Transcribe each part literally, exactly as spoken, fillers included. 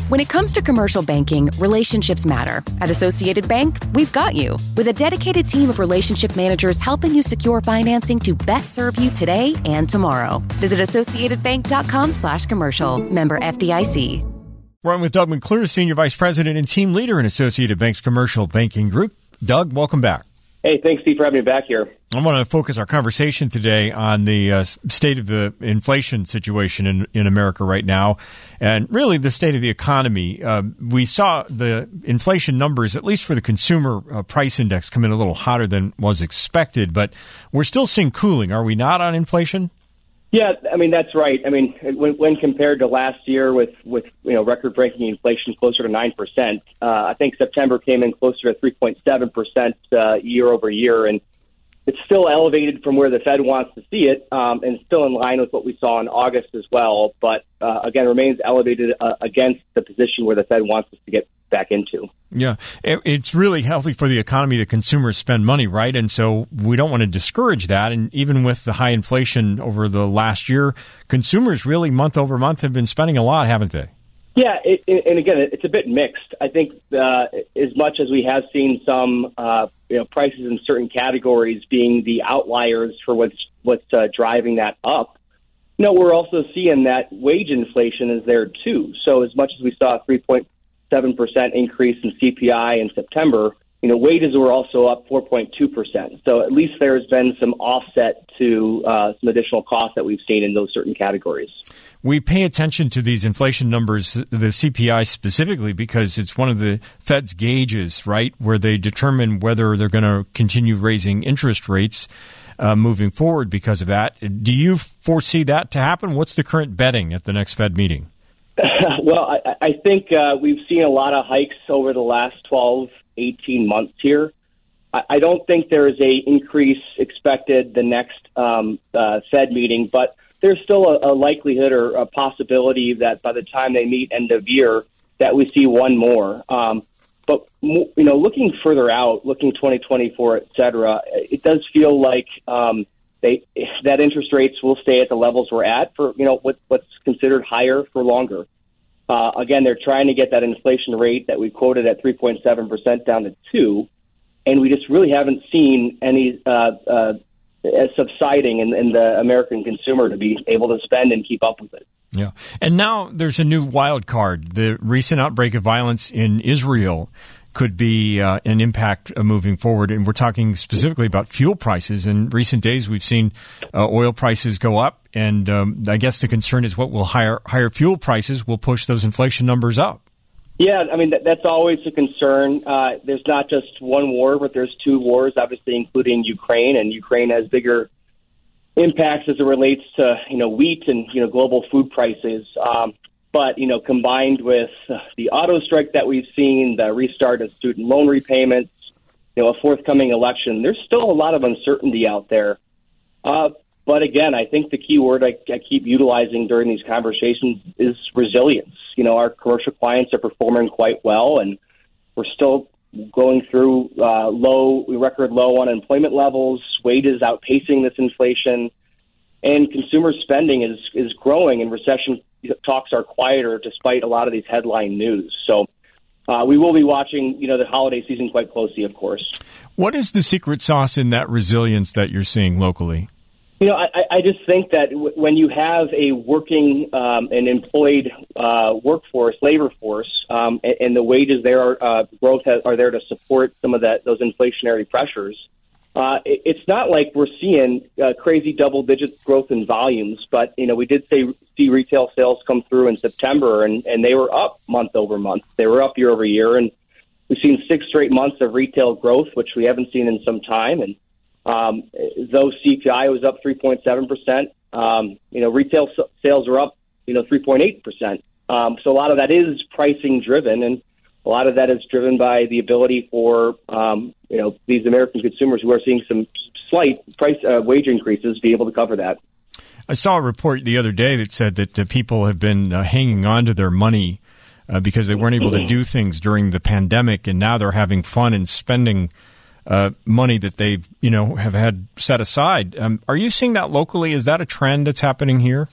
When it comes to commercial banking, relationships matter. At Associated Bank, we've got you. With a dedicated team of relationship managers helping you secure financing to best serve you today and tomorrow. Visit associatedbank.com slash commercial. Member F D I C. We're on with Doug McClure, Senior Vice President and Team Leader in Associated Bank's Commercial Banking Group. Doug, welcome back. Hey, thanks, Steve, for having me back here. I want to focus our conversation today on the uh, state of the inflation situation in, in America right now, and really the state of the economy. Uh, we saw the inflation numbers, at least for the consumer uh, price index, come in a little hotter than was expected, but we're still seeing cooling. Are we not on inflation? Yeah, I mean, that's right. I mean, when, when compared to last year with, with you know, record-breaking inflation closer to nine percent, uh, I think September came in closer to three point seven percent uh, year over year, and it's still elevated from where the Fed wants to see it, um, and still in line with what we saw in August as well, but uh, again, remains elevated uh, against the position where the Fed wants us to get back into. Yeah, it's really healthy for the economy that consumers spend money, right? And so we don't want to discourage that. And even with the high inflation over the last year, consumers really month over month have been spending a lot, haven't they? Yeah, it, and again, it's a bit mixed. I think uh, as much as we have seen some uh, you know, prices in certain categories being the outliers for what's, what's uh, driving that up, no, we're also seeing that wage inflation is there too. So as much as we saw a three point seven percent increase in C P I in September, you know, wages were also up four point two percent. So at least there's been some offset to uh, some additional costs that we've seen in those certain categories. We pay attention to these inflation numbers, the C P I specifically, because it's one of the Fed's gauges, right, where they determine whether they're going to continue raising interest rates uh, moving forward because of that. Do you foresee that to happen? What's the current betting at the next Fed meeting? Well, I, I think uh, we've seen a lot of hikes over the last twelve, eighteen months here. I, I don't think there is a increase expected the next um, uh, Fed meeting, but there's still a, a likelihood or a possibility that by the time they meet end of year that we see one more. Um, but, you know, looking further out, looking twenty twenty-four, et cetera, it does feel like um, they that interest rates will stay at the levels we're at for, you know, what, what's considered higher for longer. Uh, again, they're trying to get that inflation rate that we quoted at three point seven percent down to two, and we just really haven't seen any uh, uh, subsiding in, in the American consumer to be able to spend and keep up with it. Yeah. And now there's a new wild card. The recent outbreak of violence in Israel could be uh, an impact uh, moving forward. And we're talking specifically about fuel prices. In recent days, we've seen uh, oil prices go up. And um, I guess the concern is what will higher, higher fuel prices will push those inflation numbers up. Yeah, I mean, that, that's always a concern. Uh, there's not just one war, but there's two wars, obviously, including Ukraine. And Ukraine has bigger impacts as it relates to, you know, wheat and, you know, global food prices. Um, but, you know, combined with the auto strike that we've seen, the restart of student loan repayments, you know, a forthcoming election, there's still a lot of uncertainty out there. Uh, but again, I think the key word I, I keep utilizing during these conversations is resilience. You know, our commercial clients are performing quite well, and we're still going through uh, low, record low unemployment levels, wages outpacing this inflation, and consumer spending is, is growing, and recession talks are quieter despite a lot of these headline news. So uh, we will be watching, you know, the holiday season quite closely, of course. What is the secret sauce in that resilience that you're seeing locally? You know, I, I just think that w- when you have a working um, and employed uh, workforce, labor force, um, and, and the wages there are uh, growth has, are there to support some of that those inflationary pressures, uh, it, it's not like we're seeing uh, crazy double-digit growth in volumes. But you know, we did say, see retail sales come through in September, and, and they were up month over month. They were up year over year, and we've seen six straight months of retail growth, which we haven't seen in some time, and Um, though C P I was up three point seven percent, um, you know, retail s- sales are up, you know, three point eight percent. Um, so a lot of that is pricing driven, and a lot of that is driven by the ability for, um, you know, these American consumers who are seeing some slight price uh, wage increases be able to cover that. I saw a report the other day that said that uh, people have been uh, hanging on to their money uh, because they weren't able to do things during the pandemic, and now they're having fun and spending Uh, money that they've, you know, have had set aside. Um, are you seeing that locally? Is that a trend that's happening here?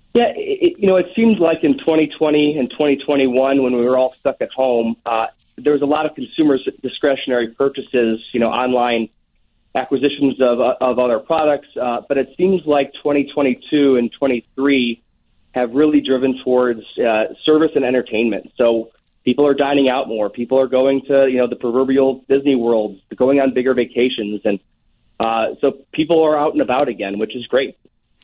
Yeah, it, you know, it seems like in twenty twenty and twenty twenty-one, when we were all stuck at home, uh, there was a lot of consumers' discretionary purchases, you know, online acquisitions of of other products. Uh, but it seems like twenty twenty-two and twenty-three have really driven towards uh, service and entertainment. So people are dining out more. People are going to, you know, the proverbial Disney World, going on bigger vacations. And uh, so people are out and about again, which is great.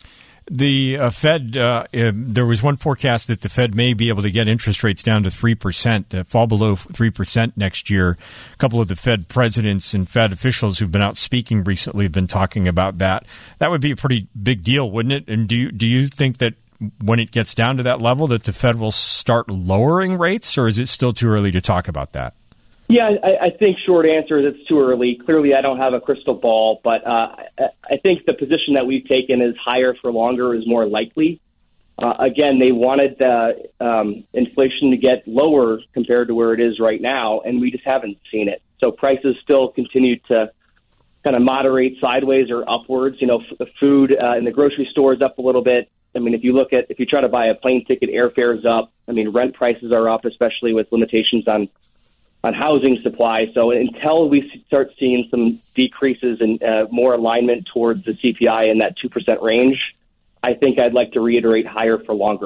The uh, Fed, uh, uh, there was one forecast that the Fed may be able to get interest rates down to three percent, uh, fall below three percent next year. A couple of the Fed presidents and Fed officials who've been out speaking recently have been talking about that. That would be a pretty big deal, wouldn't it? And do you, do you think that when it gets down to that level that the Fed will start lowering rates, or is it still too early to talk about that? Yeah, I, I think short answer is it's too early. Clearly, I don't have a crystal ball, but uh, I think the position that we've taken is higher for longer is more likely. Uh, again, they wanted the um, inflation to get lower compared to where it is right now, and we just haven't seen it. So prices still continue to kind of moderate sideways or upwards. You know, f- food uh, in the grocery store is up a little bit. I mean, if you look at, if you try to buy a plane ticket, airfare is up. I mean, rent prices are up, especially with limitations on on housing supply. So until we start seeing some decreases and uh, more alignment towards the C P I in that two percent range, I think I'd like to reiterate higher for longer.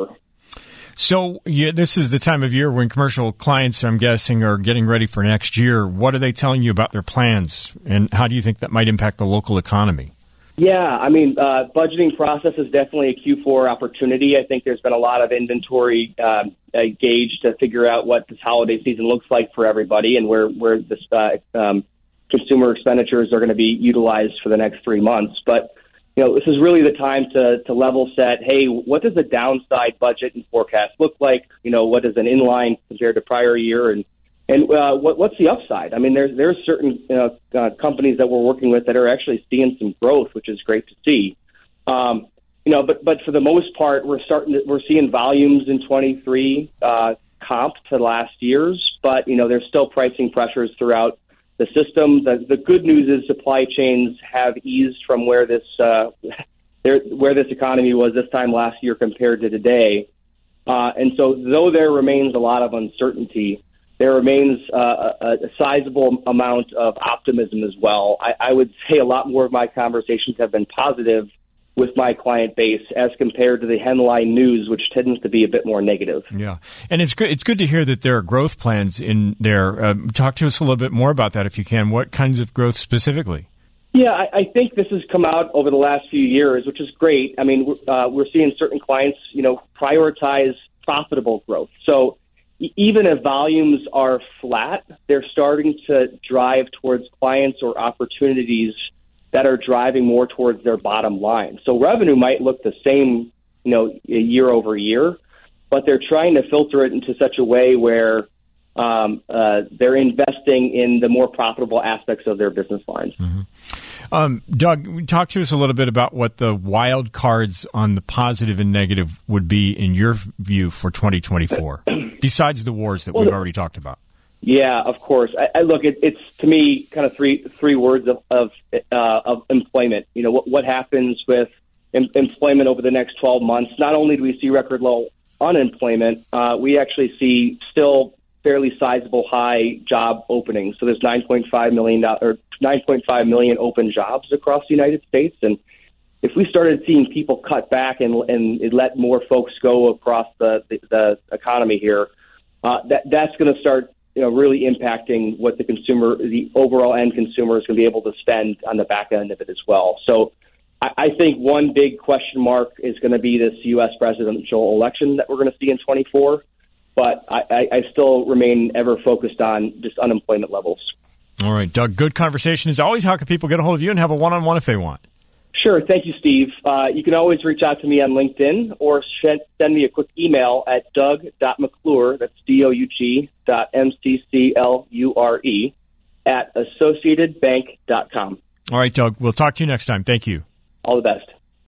So yeah, this is the time of year when commercial clients, I'm guessing, are getting ready for next year. What are they telling you about their plans, and how do you think that might impact the local economy? Yeah, I mean, uh, budgeting process is definitely a Q four opportunity. I think there's been a lot of inventory um, gauged to figure out what this holiday season looks like for everybody and where, where this uh, um, consumer expenditures are going to be utilized for the next three months. But, you know, this is really the time to, to level set, hey, what does a downside budget and forecast look like? You know, what is an inline compared to prior year? And And uh, what, what's the upside? I mean, there's there's certain you know, uh, companies that we're working with that are actually seeing some growth, which is great to see. Um, you know, but but for the most part, we're starting to, we're seeing volumes in twenty-three uh, comp to last year's, but you know, there's still pricing pressures throughout the system. The the good news is supply chains have eased from where this uh, there, where this economy was this time last year compared to today, uh, and so though there remains a lot of uncertainty, there remains uh, a, a sizable amount of optimism as well. I, I would say a lot more of my conversations have been positive with my client base as compared to the headline news, which tends to be a bit more negative. Yeah, and it's good. It's good to hear that there are growth plans in there. Uh, talk to us a little bit more about that, if you can. What kinds of growth specifically? Yeah, I, I think this has come out over the last few years, which is great. I mean, uh, we're seeing certain clients, you know, prioritize profitable growth. So even if volumes are flat, they're starting to drive towards clients or opportunities that are driving more towards their bottom line. So revenue might look the same, you know, year over year, but they're trying to filter it into such a way where um, uh, they're investing in the more profitable aspects of their business lines. Mm-hmm. Um, Doug, talk to us a little bit about what the wild cards on the positive and negative would be in your view for twenty twenty-four, besides the wars that well, we've already talked about. Yeah, of course. I, I look, it, it's to me kind of three three words of of, uh, of employment. You know, what what happens with em- employment over the next twelve months? Not only do we see record low unemployment, uh, we actually see still fairly sizable high job openings. So there's nine point five million or nine point five million open jobs across the United States, and if we started seeing people cut back and and let more folks go across the the, the economy here, uh, that that's going to start, you know, really impacting what the consumer, the overall end consumer, is going to be able to spend on the back end of it as well. So I, I think one big question mark is going to be this U S presidential election that we're going to see in twenty-four. But I, I still remain ever focused on just unemployment levels. All right, Doug, good conversation. As always, how can people get a hold of you and have a one-on-one if they want? Sure. Thank you, Steve. Uh, you can always reach out to me on LinkedIn or send me a quick email at doug dot mcclure, that's D O U G dot M C C L U R E, at associated bank dot com. All right, Doug, we'll talk to you next time. Thank you. All the best.